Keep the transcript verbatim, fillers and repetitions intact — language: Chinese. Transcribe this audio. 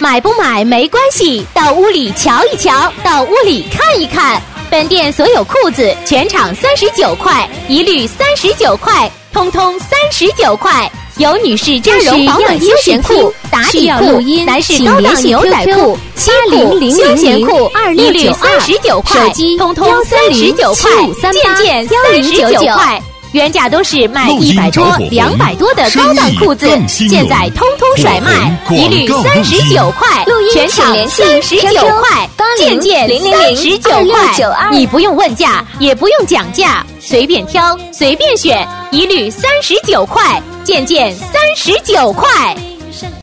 买不买没关系，到屋里瞧一瞧，到屋里看一看。本店所有裤子全场三十九块，一律三十九块，通通三十九块。有女士加绒保暖休闲裤、打底裤、男士高档牛仔裤、西裤、休闲裤，一律三十九块，通通三十九块，件件三十九块。原价都是卖一百多、两百多的高档裤子，现在通通甩卖，一律三十九块，全场三十九块，件件三十九块。你不用问价，也不用讲价，随便挑，随便选，一律三十九块，件件三十九块。